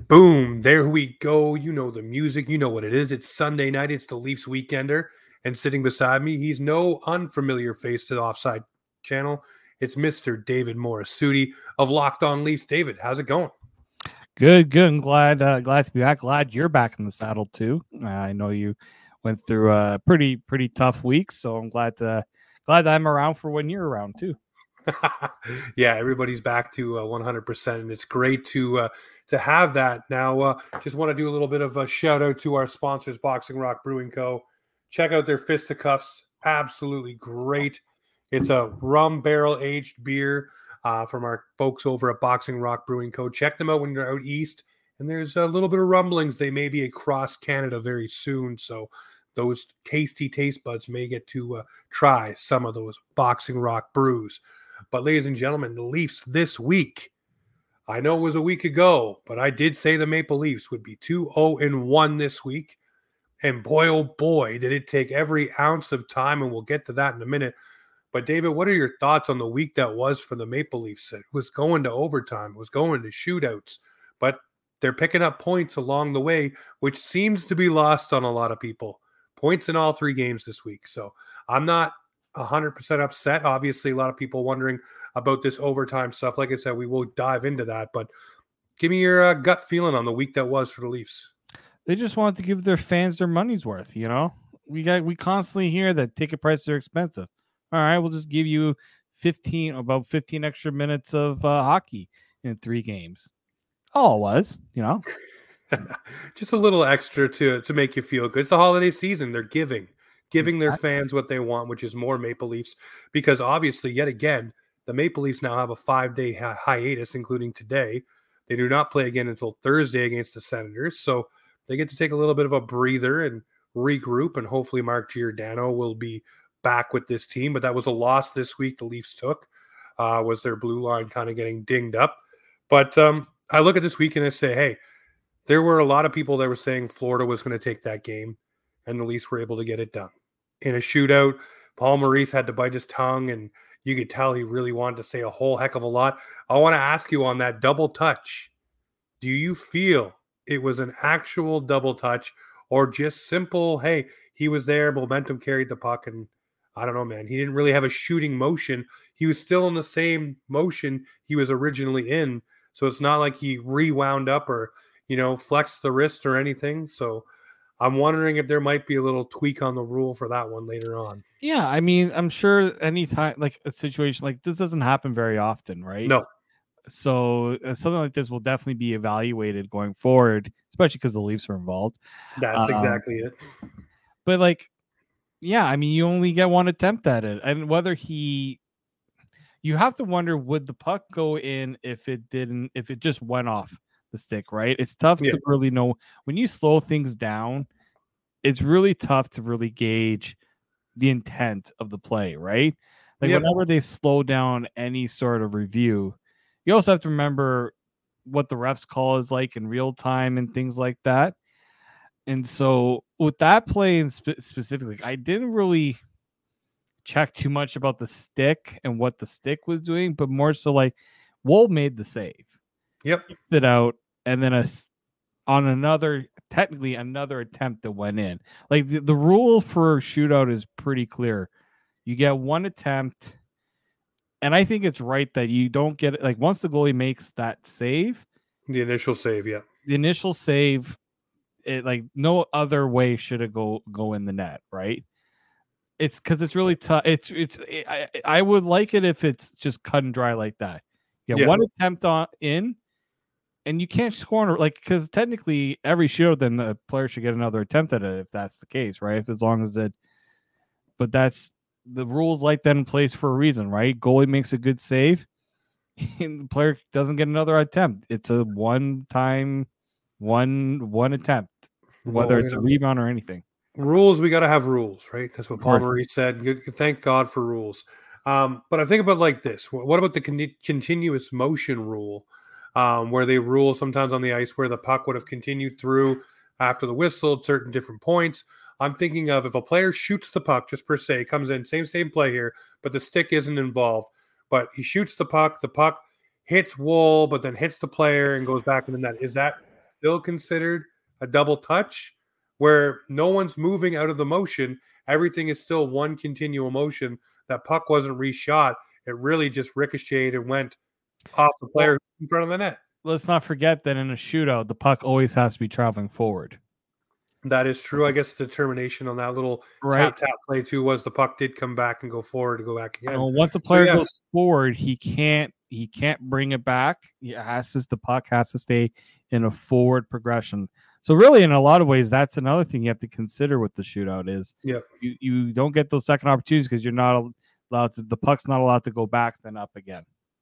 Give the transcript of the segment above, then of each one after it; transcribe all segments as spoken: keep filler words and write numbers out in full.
Boom, there we go. You know the music. You know what it is. It's Sunday night. It's the Leafs Weekender. And sitting beside me, he's no unfamiliar face to the Offside channel. It's Mister David Morisuti of Locked On Leafs. David, how's it going? Good, good. I'm glad, uh, glad to be back. Glad you're back in the saddle too. Uh, I know you went through a pretty, pretty tough week, so I'm glad to, glad that I'm around for when you're around too. Yeah, everybody's back to uh, one hundred percent, and it's great to uh, to have that. Now, uh, just want to do a little bit of a shout out to our sponsors, Boxing Rock Brewing Co. Check out their Fisticuffs, absolutely great. It's a rum barrel aged beer uh, from our folks over at Boxing Rock Brewing Co. Check them out when you're out east, and there's a little bit of rumblings they may be across Canada very soon. So those tasty taste buds may get to uh, try some of those Boxing Rock brews. But ladies and gentlemen, the Leafs this week, I know it was a week ago, but I did say the Maple Leafs would be two oh one this week. And boy, oh boy, did it take every ounce of time, and we'll get to that in a minute. But David, what are your thoughts on the week that was for the Maple Leafs? It was going to overtime, it was going to shootouts, but they're picking up points along the way, which seems to be lost on a lot of people. Points in all three games this week. So I'm not one hundred percent upset. Obviously, a lot of people wondering about this overtime stuff. Like I said, we will dive into that, but give me your uh, gut feeling on the week that was for the Leafs. They just wanted to give their fans their money's worth. You know, we got we constantly hear that ticket prices are expensive. All right, we'll just give you fifteen, about fifteen extra minutes of uh, hockey in three games. All it was, you know, just a little extra to to make you feel good. It's the holiday season. They're giving. Giving their fans what they want, which is more Maple Leafs, because obviously, yet again, the Maple Leafs now have a five-day hi- hiatus, including today. They do not play again until Thursday against the Senators, so they get to take a little bit of a breather and regroup, and hopefully Mark Giordano will be back with this team. But that was a loss this week the Leafs took, uh, was their blue line kind of getting dinged up. But um, I look at this week and I say, hey, there were a lot of people that were saying Florida was going to take that game, and the Leafs were able to get it done. In a shootout, Paul Maurice had to bite his tongue, and you could tell he really wanted to say a whole heck of a lot. I want to ask you on that double touch, do you feel it was an actual double touch or just simple, hey, he was there, momentum carried the puck, and I don't know, man, he didn't really have a shooting motion. He was still in the same motion he was originally in, so it's not like he rewound up or, you know, flexed the wrist or anything. So I'm wondering if there might be a little tweak on the rule for that one later on. Yeah, I mean, I'm sure anytime like a situation like this doesn't happen very often, right? No. So uh, something like this will definitely be evaluated going forward, especially because the Leafs are involved. That's um, exactly it. But like, yeah, I mean, you only get one attempt at it, and whether he, you have to wonder, would the puck go in if it didn't, if it just went off the stick, right? It's tough yeah. to really know when you slow things down. It's really tough to really gauge the intent of the play, right? Like yep. whenever they slow down any sort of review, you also have to remember what the refs call is like in real time and things like that. And so with that play in spe- specifically, I didn't really check too much about the stick and what the stick was doing, but more so like Woll made the save. Yep. Kicks it out, and then a, on another, technically another attempt that went in. Like the, the rule for shootout is pretty clear. You get one attempt, and I think it's right that you don't get it. Like once the goalie makes that save, the initial save, yeah, the initial save, it like no other way should it go go in the net, right? It's because it's really tough. It's it's. It, I I would like it if it's just cut and dry like that. Yeah, yeah. One attempt on in. And you can't score like because technically every shootout, then the player should get another attempt at it if that's the case, right? If as long as it, but that's the rules like that in place for a reason, right? Goalie makes a good save, and the player doesn't get another attempt. It's a one-time, one one attempt, whether well, it's a rebound or anything. Rules, we got to have rules, right? That's what Paul Maurice said. Thank God for rules. Um, but I think about like this: what about the con- continuous motion rule? Um, where they rule sometimes on the ice where the puck would have continued through after the whistle at certain different points. I'm thinking of if a player shoots the puck, just per se, comes in, same, same play here, but the stick isn't involved. But he shoots the puck, the puck hits Woll, but then hits the player and goes back in the net. Is that still considered a double touch where no one's moving out of the motion. Everything is still one continual motion. That puck wasn't reshot. It really just ricocheted and went off the player well, in front of the net. Let's not forget that in a shootout, the puck always has to be traveling forward. That is true. I guess the determination on that little right. tap tap play too was the puck did come back and go forward to go back again. Well, once a player so, yeah. goes forward, he can't he can't bring it back. He has to, the puck has to stay in a forward progression. So really, in a lot of ways, that's another thing you have to consider with the shootout is yeah. you, you don't get those second opportunities because you're not allowed to, the puck's not allowed to go back then up again.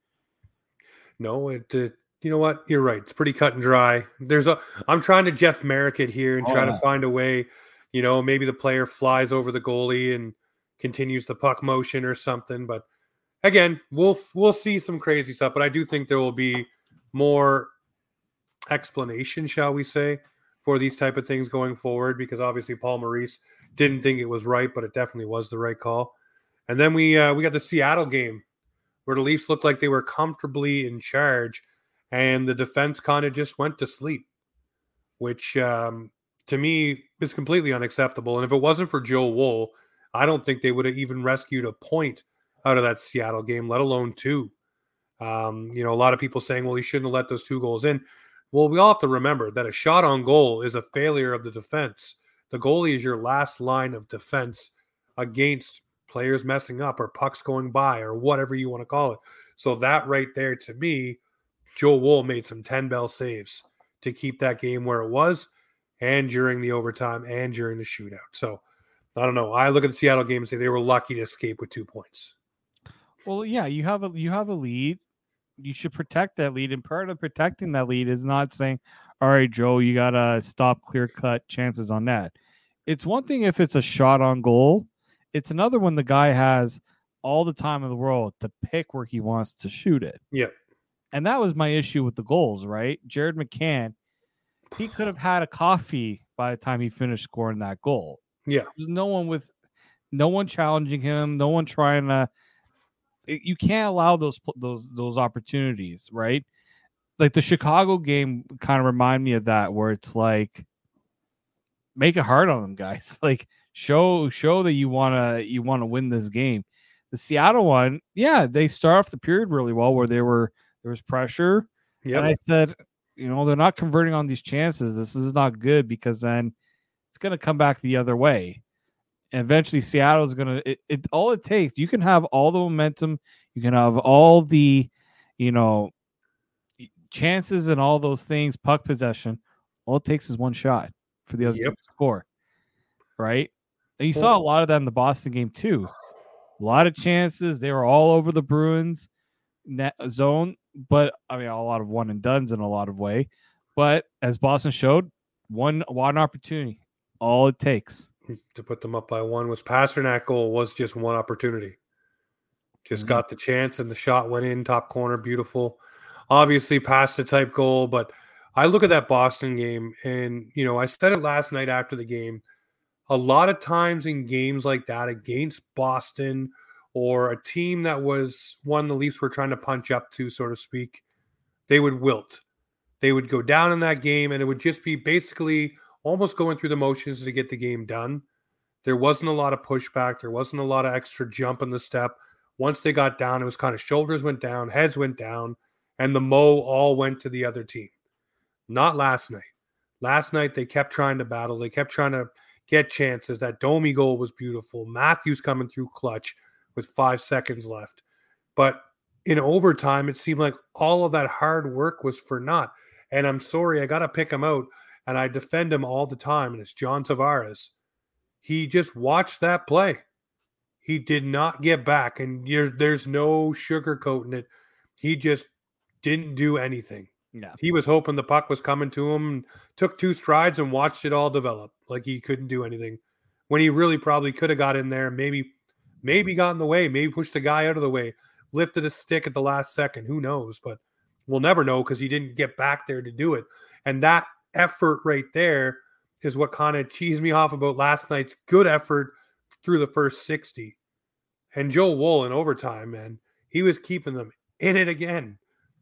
No, it, it you know what? You're right. It's pretty cut and dry. There's a I'm trying to Jeff Merrick it here and oh, try yeah. to find a way, you know, maybe the player flies over the goalie and continues the puck motion or something. But again, we'll we'll see some crazy stuff. But I do think there will be more explanation, shall we say, for these type of things going forward, because obviously Paul Maurice didn't think it was right, but it definitely was the right call. And then we uh, we got the Seattle game where the Leafs looked like they were comfortably in charge, and the defense kind of just went to sleep, which um, to me is completely unacceptable. And if it wasn't for Joe Woll, I don't think they would have even rescued a point out of that Seattle game, let alone two. Um, you know, a lot of people saying, well, he shouldn't have let those two goals in. Well, we all have to remember that a shot on goal is a failure of the defense. The goalie is your last line of defense against players messing up or pucks going by or whatever you want to call it. So that right there, to me, Joe Woll made some ten-bell saves to keep that game where it was, and during the overtime and during the shootout. So I don't know. I look at the Seattle game and say they were lucky to escape with two points. Well, yeah, you have a you have a lead. You should protect that lead, and part of protecting that lead is not saying, all right, Joe, you got to stop clear-cut chances on that. It's one thing if it's a shot on goal. It's another when the guy has all the time in the world to pick where he wants to shoot it. Yeah. And that was my issue with the goals, right? Jared McCann, he could have had a coffee by the time he finished scoring that goal. Yeah. There's no one with, no one challenging him, no one trying to, you can't allow those those those opportunities, right? Like the Chicago game kind of remind me of that, where it's like, make it hard on them, guys. Like show show that you wanna you wanna win this game. The Seattle one, yeah, they start off the period really well, where they were there was pressure, yep. And I said, you know, they're not converting on these chances. This is not good, because then it's gonna come back the other way. And eventually Seattle's going to, it, it, all it takes, you can have all the momentum, you can have all the, you know, chances and all those things, puck possession. All it takes is one shot for the other yep. team to score, right? And you cool. saw a lot of that in the Boston game too. A lot of chances. They were all over the Bruins net zone, but I mean, a lot of one and dones in a lot of way. But as Boston showed, one, one opportunity, all it takes. To put them up by one was Pasternak goal was just one opportunity. Just mm-hmm. got the chance and the shot went in, top corner, beautiful. Obviously past the type goal, but I look at that Boston game and, you know, I said it last night after the game. A lot of times in games like that against Boston or a team that was one the Leafs were trying to punch up to, so to speak, they would wilt. They would go down in that game and it would just be basically almost going through the motions to get the game done. There wasn't a lot of pushback. There wasn't a lot of extra jump in the step. Once they got down, it was kind of shoulders went down, heads went down, and the mo all went to the other team. Not last night. Last night, they kept trying to battle. They kept trying to get chances. That Domi goal was beautiful. Matthews coming through clutch with five seconds left. But in overtime, it seemed like all of that hard work was for naught. And I'm sorry, I got to pick him out. And I defend him all the time, and it's John Tavares. He just watched that play. He did not get back, and you're, there's no sugarcoating it. He just didn't do anything. Yeah. He was hoping the puck was coming to him, took two strides and watched it all develop like he couldn't do anything. When he really probably could have got in there, maybe, maybe got in the way, maybe pushed the guy out of the way, lifted a stick at the last second. Who knows? But we'll never know because he didn't get back there to do it. And that effort right there is what kind of cheesed me off about last night's good effort through the first sixty. And Joe Woll in overtime, man, he was keeping them in it again.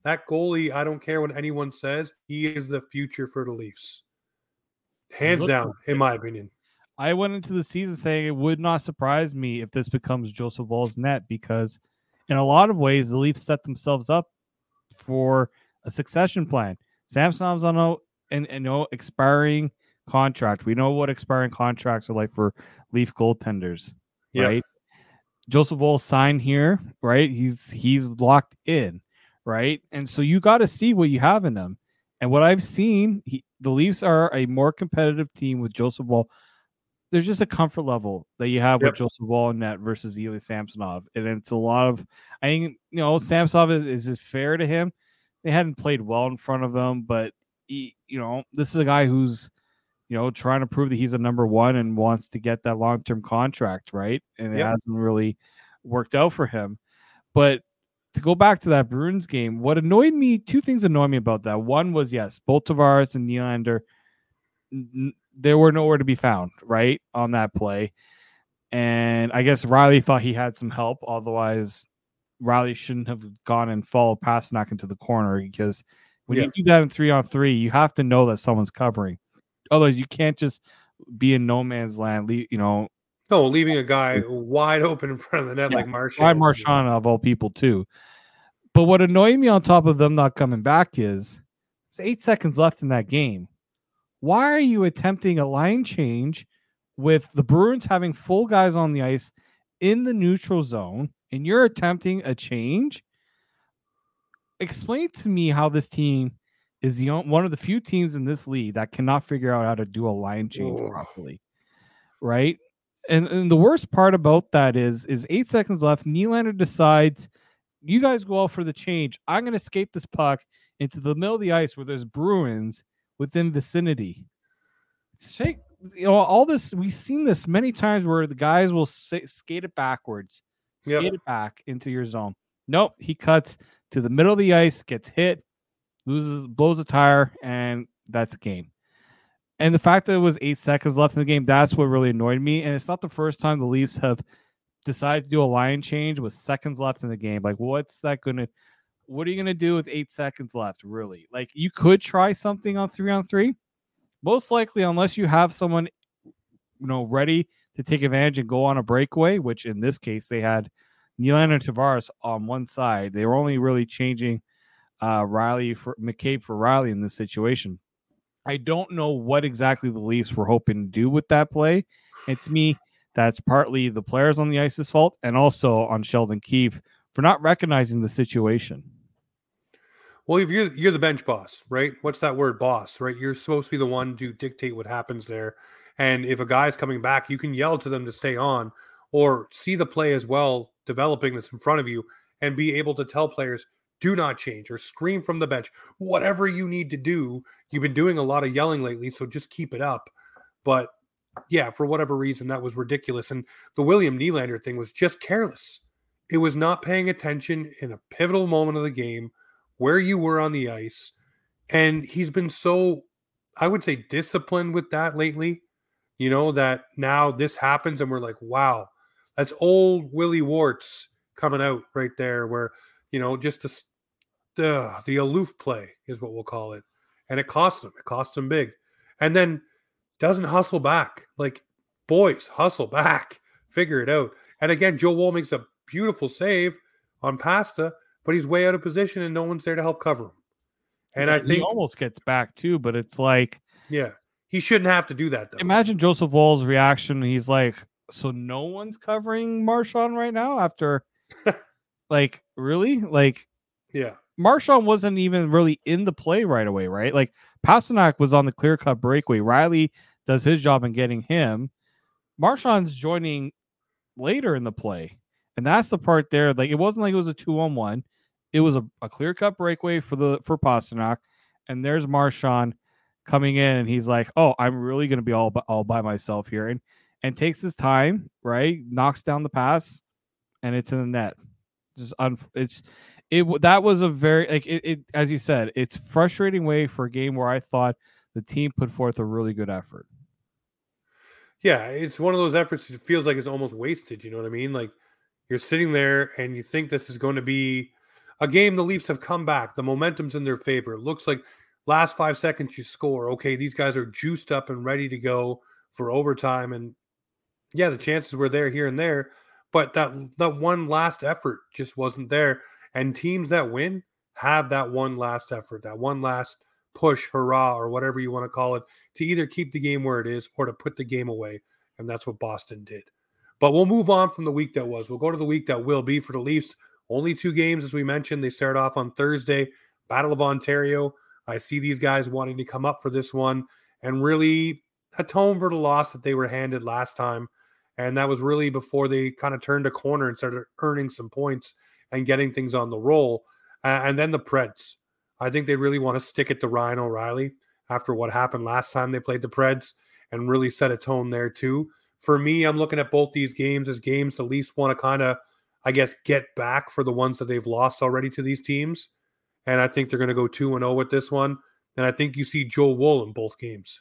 That goalie, I don't care what anyone says, he is the future for the Leafs. Hands down, in my opinion. I went into the season saying it would not surprise me if this becomes Joseph Woll's net, because in a lot of ways, the Leafs set themselves up for a succession plan. Samsonov's on a and, and no expiring contract. We know what expiring contracts are like for Leaf goaltenders, Yep. right? Joseph Woll signed here, right? He's he's locked in, right? And so you got to see what you have in them. And what I've seen, he, the Leafs are a more competitive team with Joseph Woll. There's just a comfort level that you have Yep. with Joseph Woll and net versus Ilya Samsonov. And it's a lot of, I think, you know, Samsonov is, is it fair to him? They hadn't played well in front of him, but, he, you know, this is a guy who's, you know, trying to prove that he's a number one and wants to get that long-term contract, right? And it Yep. hasn't really worked out for him. But to go back to that Bruins game, what annoyed me, two things annoyed me about that. One was, yes, both Tavares and Nylander, n- they were nowhere to be found, right, on that play. And I guess Riley thought he had some help. Otherwise, Riley shouldn't have gone and followed Pastrnak into the corner, because when Yeah. you do that in three on three, you have to know that someone's covering. Otherwise, you can't just be in no man's land, you know. No, leaving a guy wide open in front of the net Yeah, like Marchand. Ryan Marchand of all people too. But what annoyed me on top of them not coming back is there's eight seconds left in that game. Why are you attempting a line change with the Bruins having full guys on the ice in the neutral zone, and you're attempting a change? Explain to me how this team is the on- one of the few teams in this league that cannot figure out how to do a line change Ugh. properly, right? And, and the worst part about that is, is eight seconds left. Nylander decides, you guys go out for the change. I'm going to skate this puck into the middle of the ice where there's Bruins within vicinity. Shake, you know, all this, we've seen this many times where the guys will say, skate it backwards, skate Yep. it back into your zone. Nope, he cuts to the middle of the ice, gets hit, loses, blows a tire, and that's the game. And the fact that it was eight seconds left in the game, that's what really annoyed me. And it's not the first time the Leafs have decided to do a line change with seconds left in the game. Like, what's that going to, what are you going to do with eight seconds left, really? Like, you could try something on three on three. Most likely, unless you have someone, you know, ready to take advantage and go on a breakaway, which in this case, they had Nylander and Tavares on one side. They were only really changing uh, Riley for McCabe for Riley in this situation. I don't know what exactly the Leafs were hoping to do with that play. And to me, that's partly the players on the ice's fault and also on Sheldon Keefe for not recognizing the situation. Well, if you're you're the bench boss, right? What's that word, boss, right? You're supposed to be the one to dictate what happens there. And if a guy's coming back, you can yell to them to stay on or see the play as well developing that's in front of you and be able to tell players, do not change, or scream from the bench, whatever you need to do. You've been doing a lot of yelling lately, so just keep it up. But yeah, for whatever reason, that was ridiculous. And the William Nylander thing was just careless. It was not paying attention in a pivotal moment of the game where you were on the ice. And he's been so, I would say, disciplined with that lately, you know, that now this happens and we're like, wow, that's old Willie Warts coming out right there where, you know, just the, the, the aloof play is what we'll call it. And it cost him. It cost him big. And then doesn't hustle back. Like, boys, hustle back. Figure it out. And again, Joe Woll makes a beautiful save on Pasta, but he's way out of position and no one's there to help cover him. And Yeah, I think he almost gets back too, but it's like, yeah, he shouldn't have to do that though. Imagine Joseph Woll's reaction. He's like, so no one's covering Marchand right now after, like, really? Like, yeah. Marchand wasn't even really in the play right away, right? Like, Pastrnak was on the clear-cut breakaway. Riley does his job in getting him. Marchand's joining later in the play. And that's the part there. Like, it wasn't like it was a two-on-one. It was a, a clear-cut breakaway for the for Pastrnak. And there's Marchand coming in, and he's like, oh, I'm really going to be all, all by myself here. And, and takes his time, right? Knocks down the pass, and it's in the net. Just un- it's it that was a very like it, it as you said, it's frustrating way for a game where I thought the team put forth a really good effort. Yeah, it's one of those efforts that feels like it's almost wasted. You know what I mean? Like, you're sitting there and you think this is going to be a game the Leafs have come back. The momentum's in their favor. It looks like last five seconds you score. Okay, these guys are juiced up and ready to go for overtime. And yeah, the chances were there here and there, but that that one last effort just wasn't there. And teams that win have that one last effort, that one last push, hurrah, or whatever you want to call it, to either keep the game where it is or to put the game away. And that's what Boston did. But we'll move on from the week that was. We'll go to the week that will be for the Leafs. Only two games, as we mentioned. They start off on Thursday, Battle of Ontario. I see these guys wanting to come up for this one and really atone for the loss that they were handed last time. And that was really before they kind of turned a corner and started earning some points and getting things on the roll. Uh, and then the Preds. I think they really want to stick it to Ryan O'Reilly after what happened last time they played the Preds and really set a tone there too. For me, I'm looking at both these games as games the Leafs want to kind of, I guess, get back for the ones that they've lost already to these teams. And I think they're going to go two and oh with this one. And I think you see Joe Woll in both games.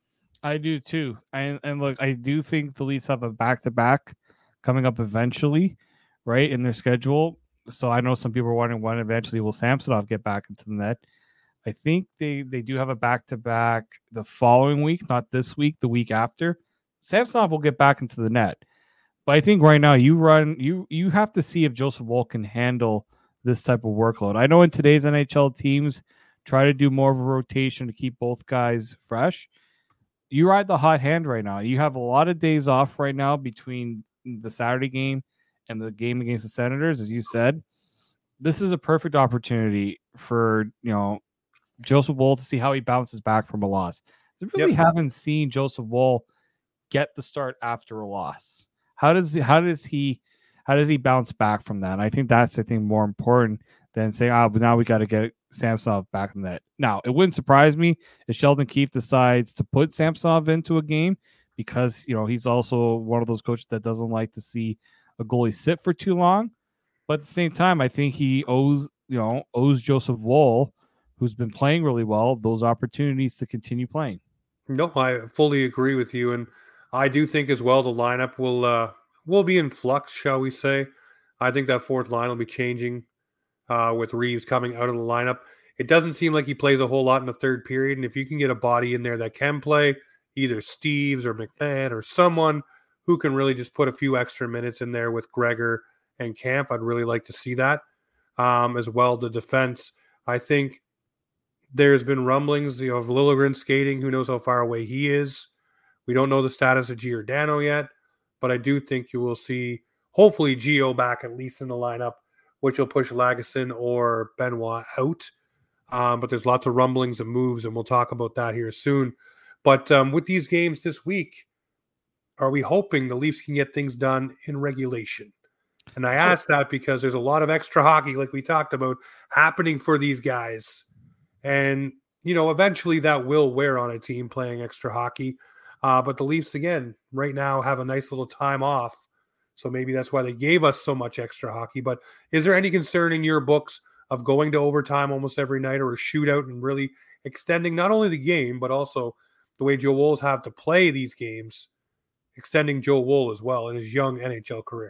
I do too. And, and look, I do think the Leafs have a back-to-back coming up eventually, right, in their schedule. So I know some people are wondering when eventually will Samsonov get back into the net. I think they, they do have a back-to-back the following week, not this week, the week after. Samsonov will get back into the net. But I think right now you run you you have to see if Joseph Woll can handle this type of workload. I know in today's N H L teams try to do more of a rotation to keep both guys fresh. You ride the hot hand right now. You have a lot of days off right now between the Saturday game and the game against the Senators, as you said. This is a perfect opportunity for, you know, Joseph Woll to see how he bounces back from a loss. I really yep. haven't seen Joseph Woll get the start after a loss. How does he, how does he how does he bounce back from that? And I think that's I think more important than saying, oh, but now we got to get Samsonov back in that. Now, it wouldn't surprise me if Sheldon Keefe decides to put Samsonov into a game because, you know, he's also one of those coaches that doesn't like to see a goalie sit for too long. But at the same time, I think he owes, you know, owes Joseph Woll, who's been playing really well, those opportunities to continue playing. No, I fully agree with you. And I do think as well the lineup will uh, will be in flux, shall we say. I think that fourth line will be changing uh, with Reeves coming out of the lineup. It doesn't seem like he plays a whole lot in the third period. And if you can get a body in there that can play, either Steves or McMahon or someone who can really just put a few extra minutes in there with Gregor and Kampf, I'd really like to see that. Um, as well, the defense, I think there's been rumblings, you know, of Liljegren skating. Who knows how far away he is? We don't know the status of Giordano yet, but I do think you will see, hopefully, Gio back at least in the lineup, which will push Lagesson or Benoit out. Um, but there's lots of rumblings and moves, and we'll talk about that here soon. But um, with these games this week, are we hoping the Leafs can get things done in regulation? And I ask that because there's a lot of extra hockey, like we talked about, happening for these guys. And, you know, eventually that will wear on a team playing extra hockey. Uh, but the Leafs, again, right now have a nice little time off. So maybe that's why they gave us so much extra hockey. But is there any concern in your books of going to overtime almost every night or a shootout and really extending not only the game, but also the way Joe Woll's have to play these games, extending Joe Woll as well in his young N H L career?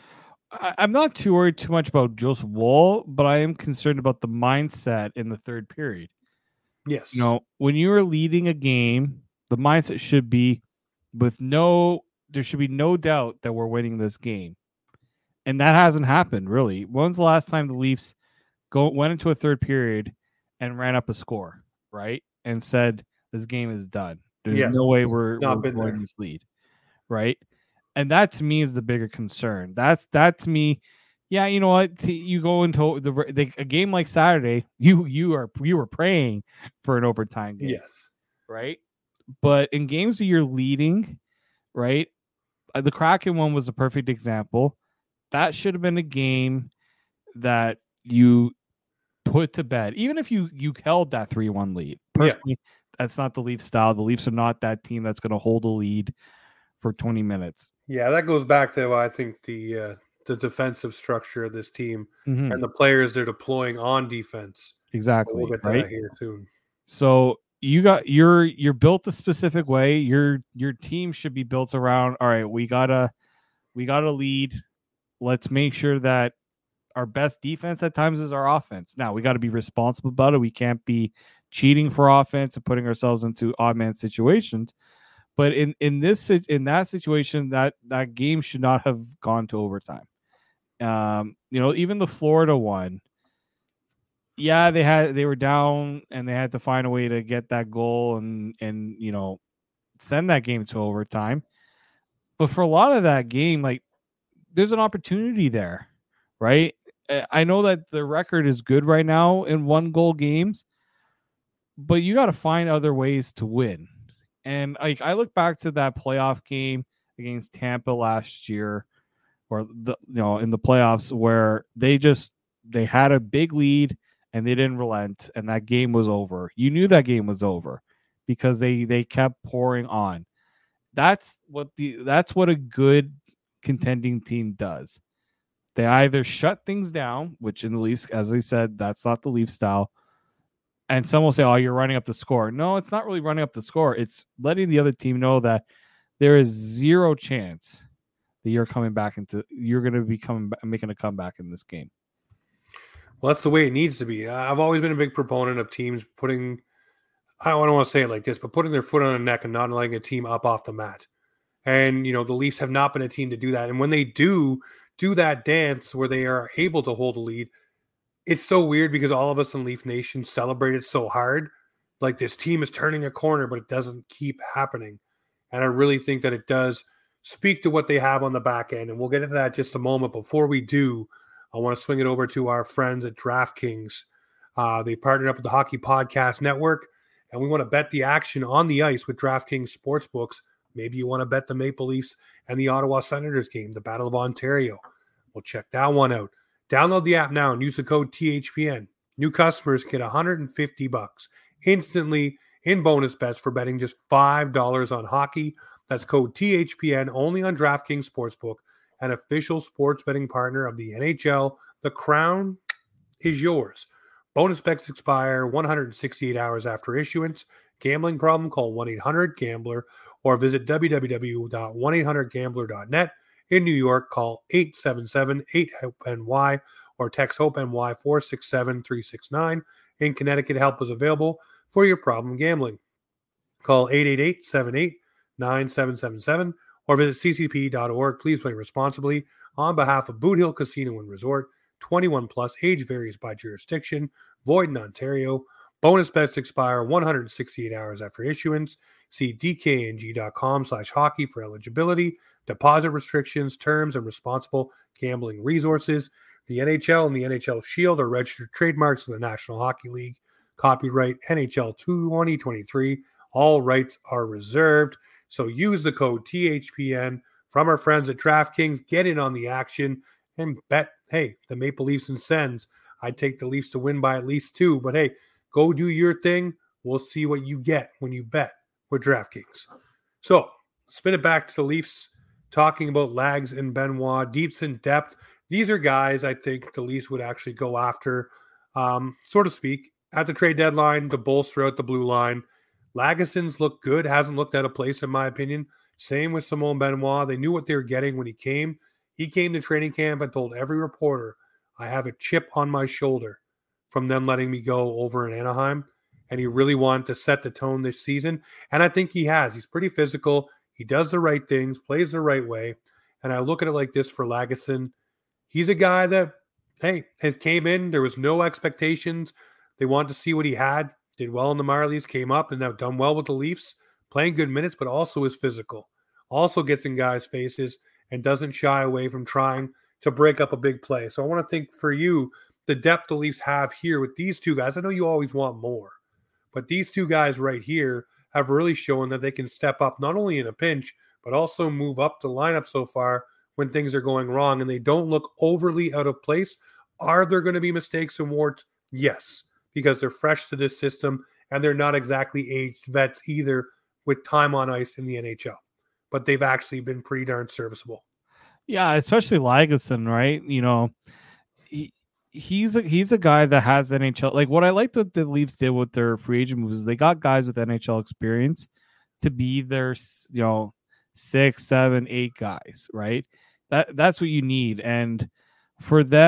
I'm not too worried too much about Joseph Woll, but I am concerned about the mindset in the third period. Yes. You know, when you are leading a game, the mindset should be with no, there should be no doubt that we're winning this game. And that hasn't happened, really. When's the last time the Leafs go went into a third period and ran up a score, right? And said, this game is done. There's yeah, no way we're, we're blowing this lead, right? And that to me is the bigger concern. That's that to me. Yeah, you know what? You go into the, the a game like Saturday. You you are you were praying for an overtime game. Yes, right. But in games that you're leading, right? The Kraken one was a perfect example. That should have been a game that you put to bed, even if you you held that three one lead. Personally, yeah. That's not the Leafs style. The Leafs are not that team that's going to hold a lead for twenty minutes. Yeah, that goes back to I think the uh, the defensive structure of this team mm-hmm. and the players they're deploying on defense. Exactly. We'll get to right? that here soon. So you got you're you're built a specific way. Your your team should be built around. All right, we gotta we gotta lead. Let's make sure that our best defense at times is our offense. Now we got to be responsible about it. We can't be cheating for offense and putting ourselves into odd man situations. But in, in this in that situation, that, that game should not have gone to overtime. Um, you know, even the Florida one, yeah, they had they were down and they had to find a way to get that goal and and you know send that game to overtime. But for a lot of that game, like there's an opportunity there, right? I know that the record is good right now in one goal games, but you got to find other ways to win. And like I look back to that playoff game against Tampa last year, or the you know in the playoffs where they just they had a big lead and they didn't relent, and that game was over. You knew that game was over because they they kept pouring on. That's what the that's what a good contending team does. They either shut things down, which in the Leafs, as I said, that's not the Leaf style. And some will say, oh, you're running up the score. No, it's not really running up the score. It's letting the other team know that there is zero chance that you're coming back into, you're going to be coming back, making a comeback in this game. Well, that's the way it needs to be. I've always been a big proponent of teams putting, I don't want to say it like this, but putting their foot on the neck and not letting a team up off the mat. And, you know, the Leafs have not been a team to do that. And when they do do that dance where they are able to hold a lead, it's so weird because all of us in Leaf Nation celebrate it so hard. Like this team is turning a corner, but it doesn't keep happening. And I really think that it does speak to what they have on the back end. And we'll get into that in just a moment. Before we do, I want to swing it over to our friends at DraftKings. Uh, they partnered up with the Hockey Podcast Network, and we want to bet the action on the ice with DraftKings Sportsbooks. Maybe you want to bet the Maple Leafs and the Ottawa Senators game, the Battle of Ontario. We'll check that one out. Download the app now and use the code T H P N. New customers get one hundred fifty bucks instantly in bonus bets for betting just five dollars on hockey. That's code T H P N only on DraftKings Sportsbook, an official sports betting partner of the N H L. The crown is yours. Bonus bets expire one hundred sixty-eight hours after issuance. Gambling problem? Call one eight hundred gambler or visit w w w dot one eight hundred gambler dot net. In New York, call eight seven seven eight hope N Y or text HOPE-NY four six seven three six nine. In Connecticut, help is available for your problem gambling. Call eight eight eight seven eight nine seven seven seven or visit c c p dot org. Please play responsibly on behalf of Boot Hill Casino and Resort. twenty-one plus, age varies by jurisdiction, void in Ontario. Bonus bets expire one hundred sixty-eight hours after issuance. See d k n g dot com slash hockey for eligibility, deposit restrictions, terms, and responsible gambling resources. The N H L and the N H L Shield are registered trademarks of the National Hockey League. Copyright N H L twenty twenty-three. All rights are reserved. So use the code T H P N from our friends at DraftKings. Get in on the action and bet, hey, the Maple Leafs and Sens. I'd take the Leafs to win by at least two, but hey, go do your thing. We'll see what you get when you bet with DraftKings. So, spin it back to the Leafs, talking about Lags and Benoit, deeps in depth. These are guys I think the Leafs would actually go after, um, so to speak, at the trade deadline to bolster out the blue line. Lagesson's looked good, hasn't looked out of place in my opinion. Same with Simon Benoit. They knew what they were getting when he came. He came to training camp and told every reporter, I have a chip on my shoulder from them letting me go over in Anaheim. And he really wanted to set the tone this season. And I think he has. He's pretty physical. He does the right things, plays the right way. And I look at it like this for Lagesson. He's a guy that, hey, has came in. There was no expectations. They wanted to see what he had. Did well in the minor leagues, came up and now done well with the Leafs. Playing good minutes, but also is physical. Also gets in guys' faces and doesn't shy away from trying to break up a big play. So I want to think for you, the depth the Leafs have here with these two guys. I know you always want more, but these two guys right here have really shown that they can step up not only in a pinch, but also move up the lineup so far when things are going wrong and they don't look overly out of place. Are there going to be mistakes and warts? Yes, because they're fresh to this system and they're not exactly aged vets either with time on ice in the N H L, but they've actually been pretty darn serviceable. Yeah, especially Lagesson, right? You know, he, he's a, he's a guy that has N H L. Like what I liked what the Leafs did with their free agent moves is they got guys with N H L experience to be their, you know, six, seven, eight guys, right? That that's what you need. And for them,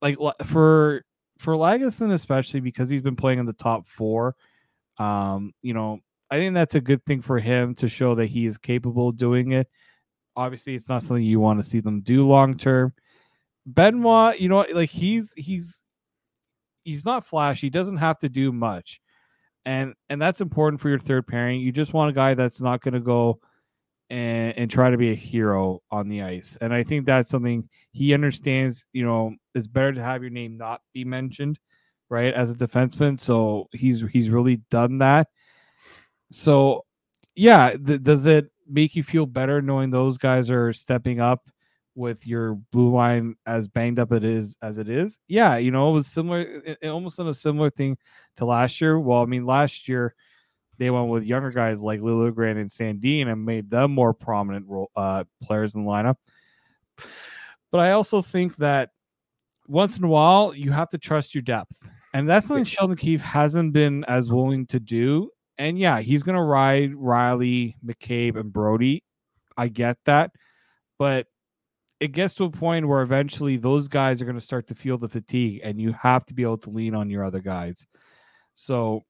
like for for Lagesson especially because he's been playing in the top four. Um, you know, I think that's a good thing for him to show that he is capable of doing it. Obviously, it's not something you want to see them do long term. Benoit, you know, like he's he's he's not flashy. He doesn't have to do much, and and that's important for your third pairing. You just want a guy that's not going to go and and try to be a hero on the ice. And I think that's something he understands. You know, it's better to have your name not be mentioned, right, as a defenseman. So he's he's really done that. So, yeah, th- does it make you feel better knowing those guys are stepping up with your blue line as banged up it is as it is? Yeah, you know, it was similar, it, it almost on a similar thing to last year. Well, I mean, last year they went with younger guys like Liljegren and Sandin and made them more prominent role, uh, players in the lineup. But I also think that once in a while you have to trust your depth, and that's something Sheldon Keefe hasn't been as willing to do. And yeah, he's going to ride Riley, McCabe, and Brody. I get that. But it gets to a point where eventually those guys are going to start to feel the fatigue, and you have to be able to lean on your other guys. So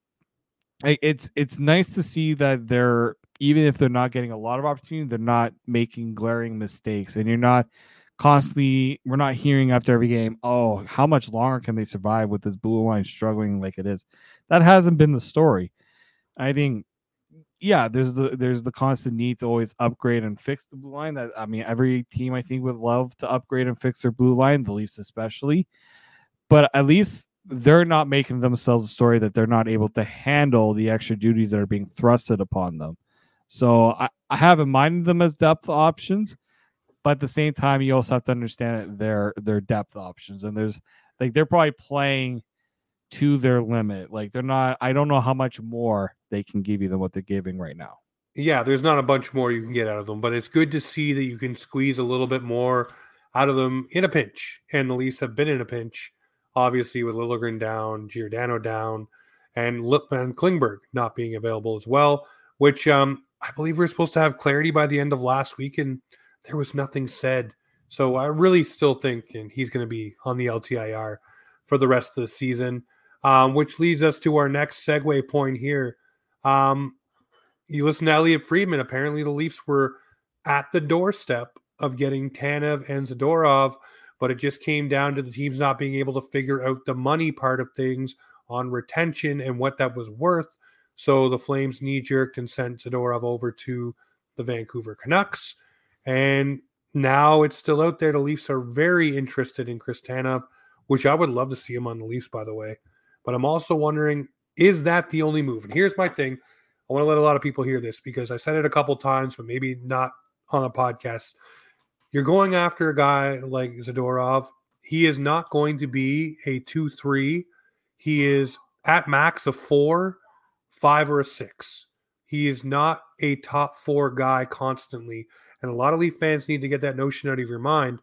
it's it's nice to see that they're, even if they're not getting a lot of opportunity, they're not making glaring mistakes. And you're not constantly, we're not hearing after every game, oh, how much longer can they survive with this blue line struggling like it is? That hasn't been the story. I think, yeah, there's the there's the constant need to always upgrade and fix the blue line. That I mean, every team I think would love to upgrade and fix their blue line, the Leafs especially. But at least they're not making themselves a story that they're not able to handle the extra duties that are being thrusted upon them. So I, I haven't minded them as depth options, but at the same time, you also have to understand that they're they're depth options, and there's like they're probably playing to their limit. Like they're not, I don't know how much more they can give you than what they're giving right now. Yeah, there's not a bunch more you can get out of them, but it's good to see that you can squeeze a little bit more out of them in a pinch. And the Leafs have been in a pinch, obviously, with Liljegren down, Giordano down, and Lippman Klingberg not being available as well, which um, I believe we we're supposed to have clarity by the end of last week, and there was nothing said. So I really still think and he's going to be on the L T I R for the rest of the season. Um, which leads us to our next segue point here. Um, you listen to Elliot Friedman. Apparently, the Leafs were at the doorstep of getting Tanev and Zadorov, but it just came down to the teams not being able to figure out the money part of things on retention and what that was worth. So the Flames knee-jerked and sent Zadorov over to the Vancouver Canucks. And now it's still out there. The Leafs are very interested in Chris Tanev, which I would love to see him on the Leafs, by the way. But I'm also wondering, is that the only move? And here's my thing. I want to let a lot of people hear this because I said it a couple times, but maybe not on a podcast. You're going after a guy like Zadorov. He is not going to be a two three. He is at max a four, five, or a six. He is not a top four guy constantly. And a lot of Leaf fans need to get that notion out of your mind.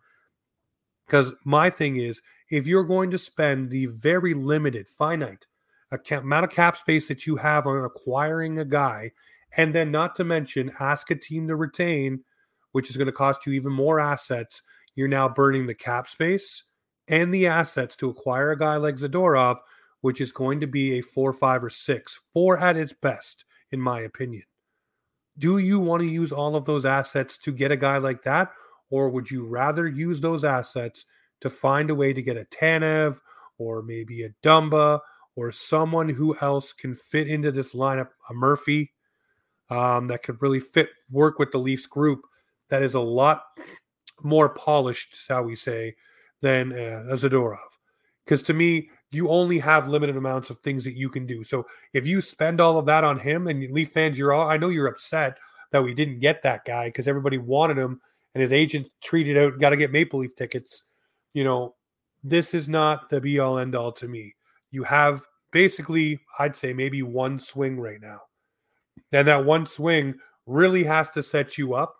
Because my thing is, if you're going to spend the very limited, finite amount of cap space that you have on acquiring a guy, and then not to mention ask a team to retain, which is going to cost you even more assets, you're now burning the cap space and the assets to acquire a guy like Zadorov, which is going to be a four, five, or six, four at its best, in my opinion. Do you want to use all of those assets to get a guy like that? Or would you rather use those assets to find a way to get a Tanev or maybe a Dumba or someone who else can fit into this lineup, a Murphy, um, that could really fit, work with the Leafs group that is a lot more polished, shall we say, than uh, a Zadorov. Because to me, you only have limited amounts of things that you can do. So if you spend all of that on him, and Leaf fans, you're all, I know you're upset that we didn't get that guy because everybody wanted him and his agent treated out, got to get Maple Leaf tickets. You know, this is not the be all end all to me. You have basically, I'd say maybe one swing right now. And that one swing really has to set you up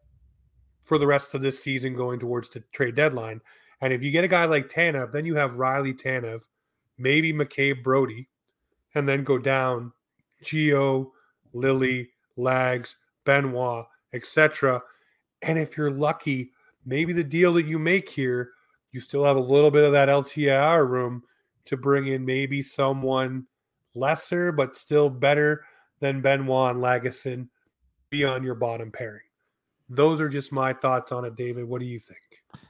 for the rest of this season going towards the trade deadline. And if you get a guy like Tanev, then you have Riley Tanev, maybe McCabe Brody, and then go down Gio, Lily, Lags, Benoit, et cetera. And if you're lucky, maybe the deal that you make here, you still have a little bit of that L T I R room to bring in maybe someone lesser but still better than Benoit and Lagesson be on your bottom pairing. Those are just my thoughts on it, David. What do you think?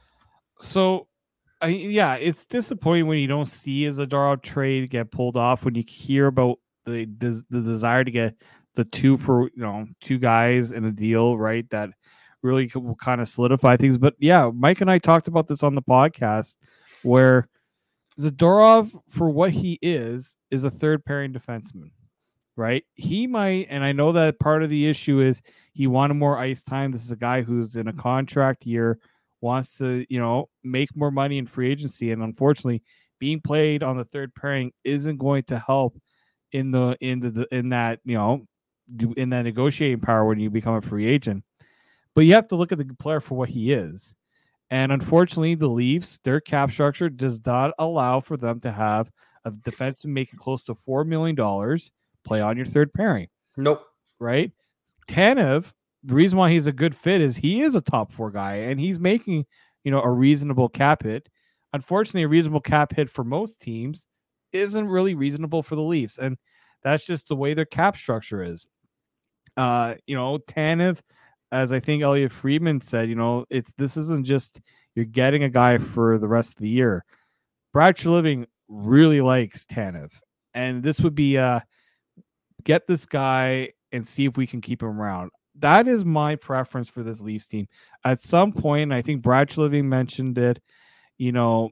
So, I, yeah, it's disappointing when you don't see a Zadorov trade get pulled off, when you hear about the, the the desire to get the two for, you know, two guys in a deal, right? That really will kind of solidify things. But yeah, Mike and I talked about this on the podcast, where Zadorov, for what he is, is a third pairing defenseman, right? He might, and I know that part of the issue is he wanted more ice time. This is a guy who's in a contract year, wants to, you know, make more money in free agency, and unfortunately, being played on the third pairing isn't going to help in the in the in that, you know, in that negotiating power when you become a free agent. But you have to look at the player for what he is. And unfortunately, the Leafs, their cap structure does not allow for them to have a defenseman making close to four million dollars play on your third pairing. Nope. Right? Tanev, the reason why he's a good fit is he is a top four guy, and he's making, you know, a reasonable cap hit. Unfortunately, a reasonable cap hit for most teams isn't really reasonable for the Leafs, and that's just the way their cap structure is. Uh, you know, Tanev, as I think Elliot Friedman said, you know, it's this isn't just you're getting a guy for the rest of the year. Brad Treliving really likes Tanev, and this would be uh get this guy and see if we can keep him around. That is my preference for this Leafs team. At some point, I think Brad Treliving mentioned it, you know,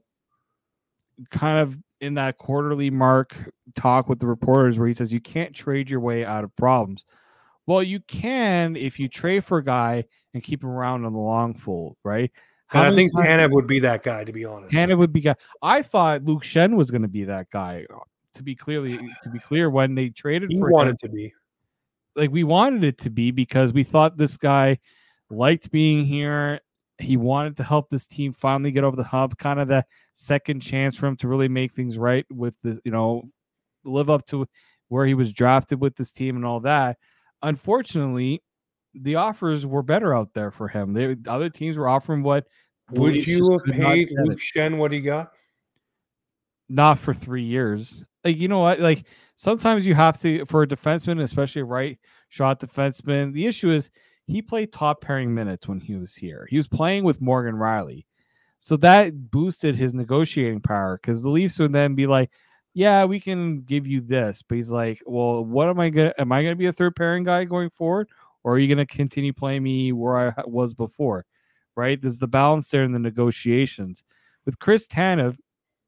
kind of in that quarterly mark talk with the reporters where he says you can't trade your way out of problems. Well, you can if you trade for a guy and keep him around on the long fold, right? How and I think Tanev would be that guy, to be honest. Tanev would be guy. I thought Luke Schenn was going to be that guy. To be clearly, to be clear, when they traded he for wanted him, to be, like we wanted it to be, because we thought this guy liked being here. He wanted to help this team finally get over the hump, kind of the second chance for him to really make things right with the, you know, live up to where he was drafted with this team and all that. Unfortunately, the offers were better out there for him. They, other teams were offering what. Would you have paid Luke Schenn what he got? Not for three years. Like, you know what? Like, sometimes you have to, for a defenseman, especially a right shot defenseman, the issue is he played top pairing minutes when he was here. He was playing with Morgan Rielly. So that boosted his negotiating power, because the Leafs would then be like, yeah, we can give you this. But he's like, well, what am I going to, am I going to be a third pairing guy going forward? Or are you going to continue playing me where I was before? Right? There's the balance there in the negotiations. With Chris Tanev,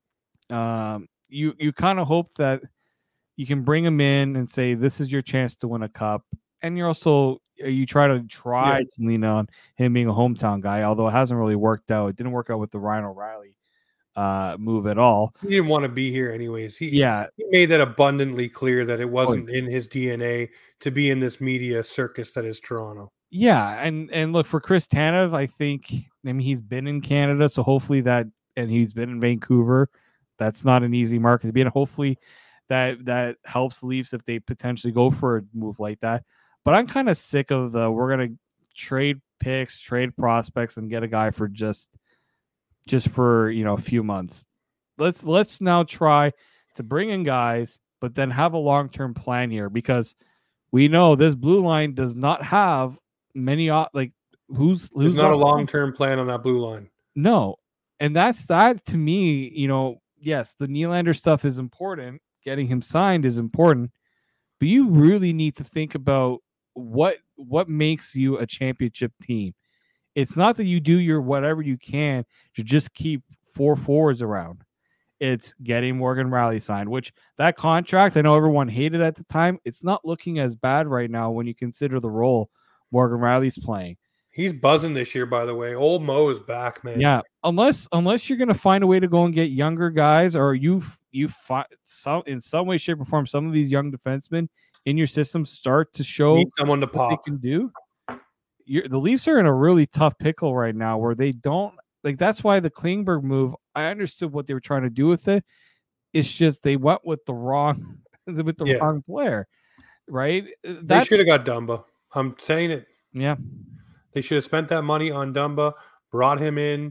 um, you, you kind of hope that you can bring him in and say, this is your chance to win a cup. And you're also, you try to try yeah. to lean on him being a hometown guy, although it hasn't really worked out. It didn't work out with the Ryan O'Reilly uh, move at all. He didn't want to be here anyways. He, yeah. he made that abundantly clear that it wasn't oh. in his D N A to be in this media circus that is Toronto. Yeah. And, and look, for Chris Tanev, I think, I mean, he's been in Canada, so hopefully that, and he's been in Vancouver. That's not an easy market to be in. Hopefully that, that helps Leafs if they potentially go for a move like that. But I'm kind of sick of the, we're going to trade picks, trade prospects, and get a guy for just, just for, you know, a few months. Let's, let's now try to bring in guys, but then have a long-term plan here, because we know this blue line does not have many, like who's, who's There's not a long-term plan on that blue line. No. And that's that to me, you know, yes, the Nylander stuff is important. Getting him signed is important, but you really need to think about what what makes you a championship team. It's not that you do your whatever you can to just keep four forwards around. It's getting Morgan Rielly signed, which that contract, I know everyone hated at the time. It's not looking as bad right now when you consider the role Morgan Rielly's playing. He's buzzing this year, by the way. Old Mo is back, man. Yeah, unless unless you're going to find a way to go and get younger guys, or you you find some in some way, shape, or form, some of these young defensemen in your system start to show Need someone to pop. They can do. You're, the Leafs are in a really tough pickle right now, where they don't like. That's why the Klingberg move. I understood what they were trying to do with it. It's just they went with the wrong with the yeah. wrong player, right? That, they should have got Dumba. I'm saying it. Yeah. They should have spent that money on Dumba, brought him in,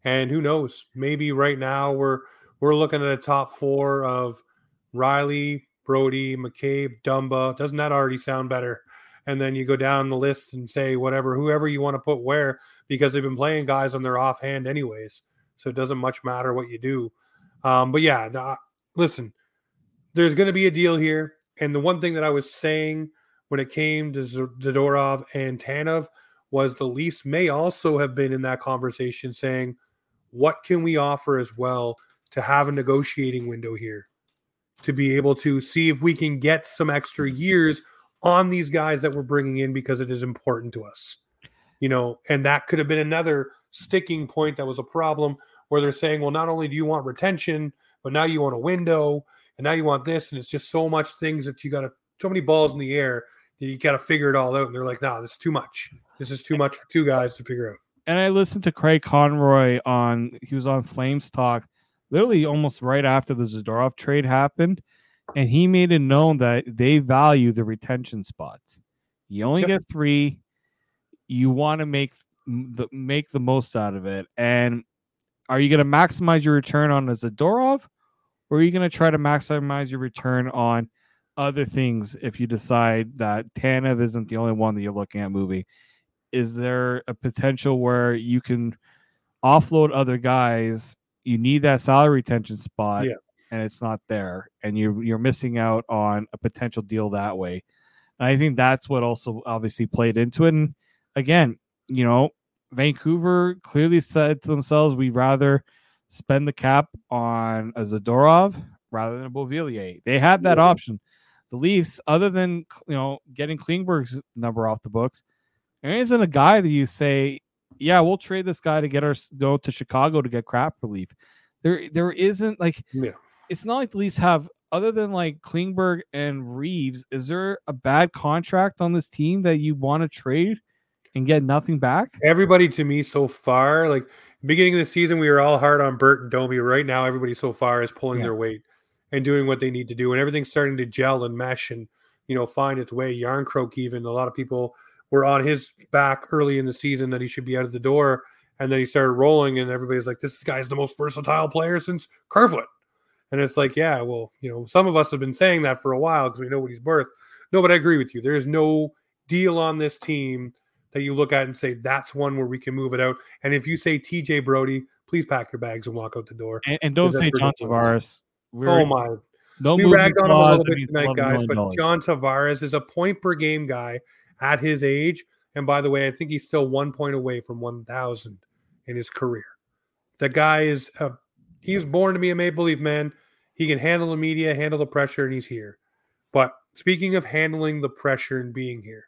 And who knows? Maybe right now we're we're looking at a top four of Riley, Brody, McCabe, Dumba. Doesn't that already sound better? And then you go down the list and say whatever, whoever you want to put where, because they've been playing guys on their offhand anyways. So it doesn't much matter what you do. Um, but yeah, uh, listen, there's going to be a deal here. And the one thing that I was saying when it came to Zadorov and Tanev was the Leafs may also have been in that conversation saying, what can we offer as well to have a negotiating window here to be able to see if we can get some extra years on these guys that we're bringing in because it is important to us, you know, and that could have been another sticking point that was a problem where they're saying, well, not only do you want retention, but now you want a window and now you want this. And it's just so much things that you got to, so many balls in the air that you got to figure it all out. And they're like, no, nah, this is too much. This is too much for two guys to figure out. And I listened to Craig Conroy on, he was on Flames Talk literally almost right after the Zadorov trade happened. And he made it known that they value the retention spots. You only yep. get three. You want to make the make the most out of it. And are you going to maximize your return on a Zadorov, or are you going to try to maximize your return on other things if you decide that Tanev isn't the only one that you're looking at moving? Is there a potential where you can offload other guys? You need that salary retention spot. Yeah. And it's not there, and you're you're missing out on a potential deal that way. And I think that's what also obviously played into it. And again, you know, Vancouver clearly said to themselves, we'd rather spend the cap on a Zadorov rather than a Beauvillier. They had that yeah. option. The Leafs, other than you know getting Klingberg's number off the books, there isn't a guy that you say, yeah, we'll trade this guy to get our go to Chicago to get crap relief. There, there isn't like. Yeah. It's not like the Leafs have, other than like Klingberg and Reeves, is there a bad contract on this team that you want to trade and get nothing back? Everybody to me so far, like beginning of the season, we were all hard on Bert and Domi. Right now, everybody so far is pulling yeah. their weight and doing what they need to do. And everything's starting to gel and mesh and, you know, find its way. Yarncroke even, a lot of people were on his back early in the season that he should be out of the door. And then he started rolling and everybody's like, this guy's the most versatile player since Kerfoot. And it's like, yeah, well, you know, some of us have been saying that for a while because we know what he's worth. No, but I agree with you. There is no deal on this team that you look at and say, that's one where we can move it out. And if you say T J Brody, please pack your bags and walk out the door. And, and don't say John Tavares. Oh, my. No we ragged on him a little bit tonight, guys, but John Tavares is a point per game guy at his age. And by the way, I think he's still one point away from one thousand in his career. The guy is a He was born to be a Maple Leaf man. He can handle the media, handle the pressure, and he's here. But speaking of handling the pressure and being here,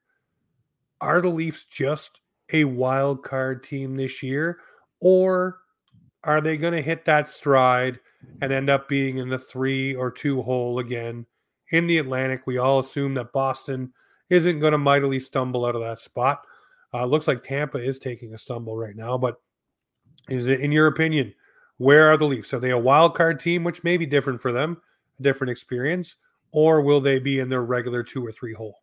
are the Leafs just a wild card team this year? Or are they going to hit that stride and end up being in the three or two hole again in the Atlantic? We all assume that Boston isn't going to mightily stumble out of that spot. Uh, looks like Tampa is taking a stumble right now. But is it, in your opinion, where are the Leafs? Are they a wild card team, which may be different for them, a different experience, or will they be in their regular two or three hole?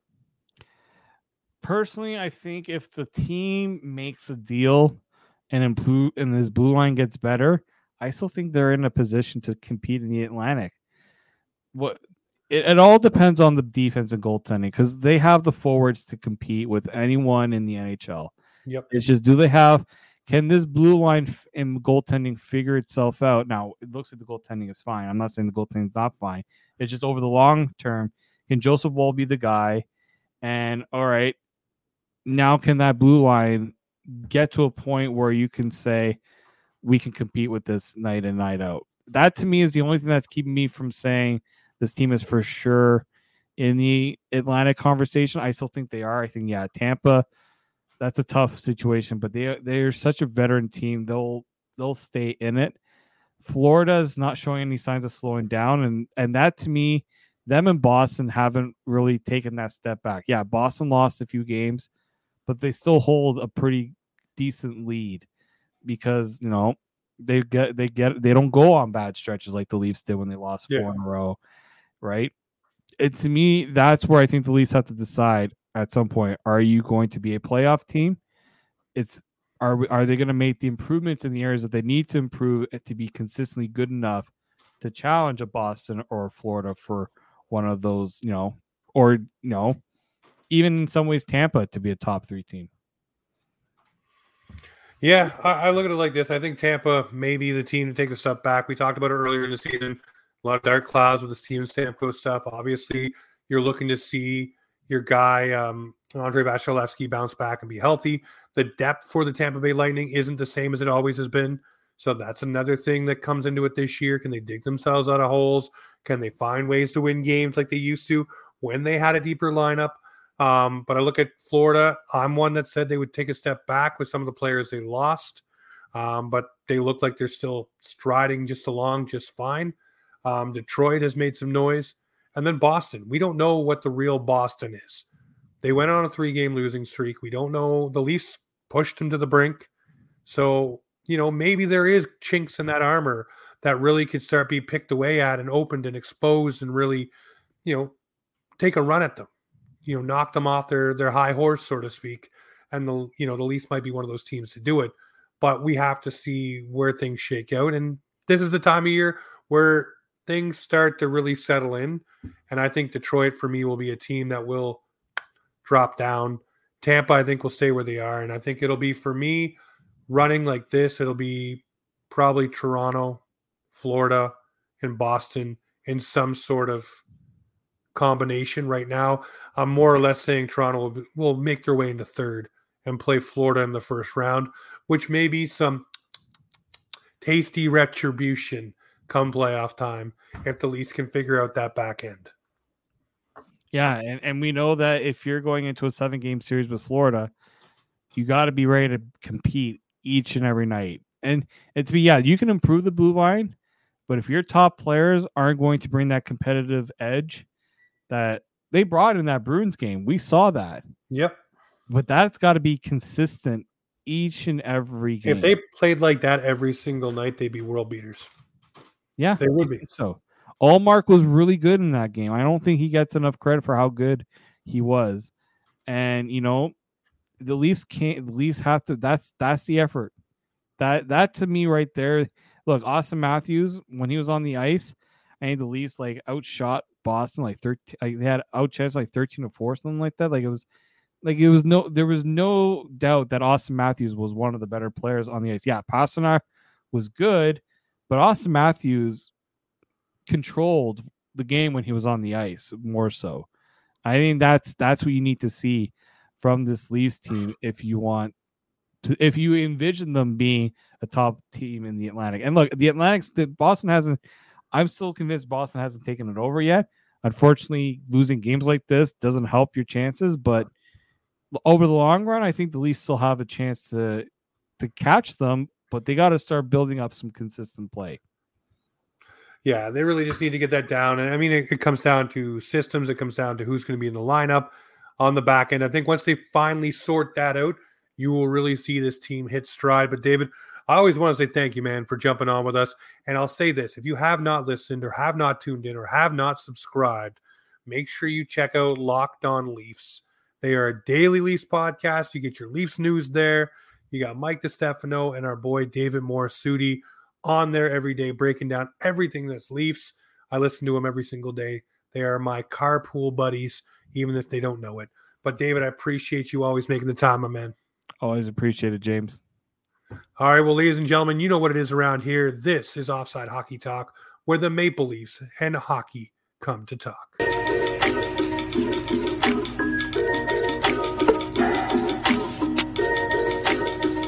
Personally, I think if the team makes a deal and improve and this blue line gets better, I still think they're in a position to compete in the Atlantic. What it, it all depends on the defense and goaltending because they have the forwards to compete with anyone in the N H L. Yep. It's just, do they have? Can this blue line in goaltending figure itself out? Now, it looks like the goaltending is fine. I'm not saying the goaltending is not fine. It's just over the long term, can Joseph Woll be the guy? And, all right, now can that blue line get to a point where you can say, we can compete with this night in, night out? That, to me, is the only thing that's keeping me from saying this team is for sure in the Atlantic conversation. I still think they are. I think, yeah, Tampa, that's a tough situation, but they they're such a veteran team. They'll they'll stay in it. Florida is not showing any signs of slowing down, and and that to me, them and Boston haven't really taken that step back. Yeah, Boston lost a few games, but they still hold a pretty decent lead because you know they get they get they don't go on bad stretches like the Leafs did when they lost four yeah. in a row, right? It to me, that's where I think the Leafs have to decide. At some point, are you going to be a playoff team? It's are we, are they going to make the improvements in the areas that they need to improve to be consistently good enough to challenge a Boston or Florida for one of those, you know, or, you know, even in some ways Tampa to be a top three team? Yeah, I, I look at it like this. I think Tampa may be the team to take a step back. We talked about it earlier in the season. A lot of dark clouds with this team Stamkos stuff. Obviously, you're looking to see your guy, um, Andre Vasilevsky, bounce back and be healthy. The depth for the Tampa Bay Lightning isn't the same as it always has been. So that's another thing that comes into it this year. Can they dig themselves out of holes? Can they find ways to win games like they used to when they had a deeper lineup? Um, but I look at Florida. I'm one that said they would take a step back with some of the players they lost, um, but they look like they're still striding just along just fine. Um, Detroit has made some noise. And then Boston. We don't know what the real Boston is. They went on a three-game losing streak. We don't know. The Leafs pushed them to the brink. So, you know, maybe there is chinks in that armor that really could start being picked away at and opened and exposed and really, you know, take a run at them. You know, knock them off their their high horse, so to speak. And the you know the Leafs might be one of those teams to do it, but we have to see where things shake out. And this is the time of year where things start to really settle in. And I think Detroit, for me, will be a team that will drop down. Tampa, I think, will stay where they are. And I think it'll be, for me, running like this, it'll be probably Toronto, Florida, and Boston in some sort of combination right now. I'm more or less saying Toronto will, be, will make their way into third and play Florida in the first round, which may be some tasty retribution come playoff time if the Leafs can figure out that back end. Yeah, and, and we know that if you're going into a seven-game series with Florida, you got to be ready to compete each and every night. And it's be yeah, you can improve the blue line, but if your top players aren't going to bring that competitive edge that they brought in that Bruins game, we saw that. Yep. But that's got to be consistent each and every game. If they played like that every single night, they'd be world beaters. Yeah, they would be. So Allmark was really good in that game. I don't think he gets enough credit for how good he was. And you know, the Leafs can't. The Leafs have to. That's that's the effort. That that to me right there. Look, Austin Matthews when he was on the ice, I think the Leafs like outshot Boston like thirteen. Like, they had outchanced like thirteen to four, something like that. Like it was, like it was no. There was no doubt that Austin Matthews was one of the better players on the ice. Yeah, Pastrnak was good, but Austin Matthews controlled the game when he was on the ice more so. I think that's that's what you need to see from this Leafs team if you want to, if you envision them being a top team in the Atlantic. And look, the Atlantic's the Boston hasn't I'm still convinced Boston hasn't taken it over yet. Unfortunately, losing games like this doesn't help your chances, but over the long run, I think the Leafs still have a chance to to catch them, but they got to start building up some consistent play. Yeah, they really just need to get that down. And I mean, it, it comes down to systems. It comes down to who's going to be in the lineup on the back end. I think once they finally sort that out, you will really see this team hit stride. But David, I always want to say thank you, man, for jumping on with us. And I'll say this, if you have not listened or have not tuned in or have not subscribed, make sure you check out Locked On Leafs. They are a daily Leafs podcast. You get your Leafs news there. You got Mike DiStefano and our boy David Morassutti on there every day, breaking down everything that's Leafs. I listen to them every single day. They are my carpool buddies, even if they don't know it. But David, I appreciate you always making the time, my man. Always appreciate it, James. All right, well, ladies and gentlemen, you know what it is around here. This is Offside Hockey Talk, where the Maple Leafs and hockey come to talk.